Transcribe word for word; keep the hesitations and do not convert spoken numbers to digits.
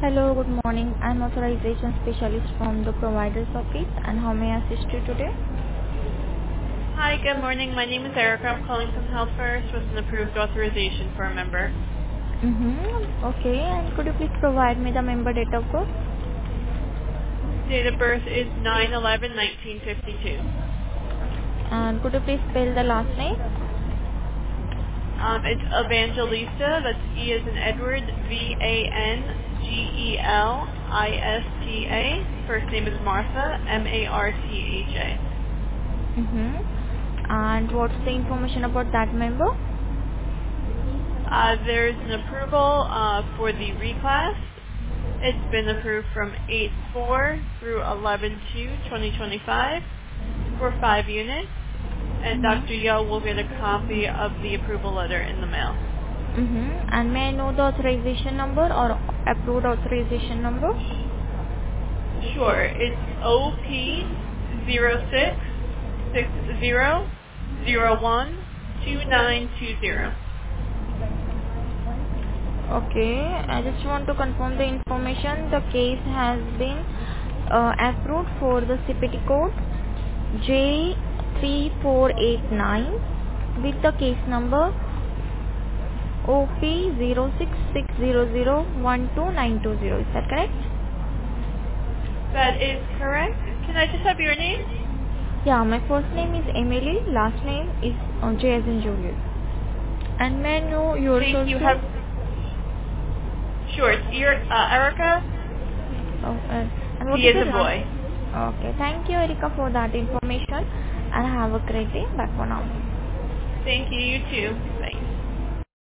Hello, good morning. I'm authorization specialist from the provider's office, and how may I assist you today? Hi, good morning. My name is Erica. I'm calling from Health First with an approved authorization for a member. Mm-hmm. Okay, and could you please provide me the member date of birth? Date of birth is nine eleven nineteen fifty-two. And could you please spell the last name? Um, it's Evangelista. That's E as in Edward, V A N G E L I S T A. First name is Martha, M A R T H A. Mm-hmm. And what's the information about that member? Uh, there's an approval uh, for the reclass. It's been approved from eight four through eleven two twenty twenty-five for five units. And Doctor Mm-hmm. Yo will get a copy of the approval letter in the mail. Mm-hmm. And may I know the authorization number or approved authorization number? Sure. It's O P zero six six zero zero one two nine two zero. Okay, I just want to confirm the information. The case has been uh, approved for the C P T code J three four eight nine with the case number O P zero six six zero zero one two nine two zero. Is that correct? That is correct. Can I just have your name? Yeah, my first name is Emily, last name is uh, J as in Juliet. And may I know yours Thank you. also? Have sure. It's your uh, Erica. Oh, uh, and what B is as your in last? boy. Okay, thank you, Erika, for that information. And have a great day. Bye for now. Thank you. You too.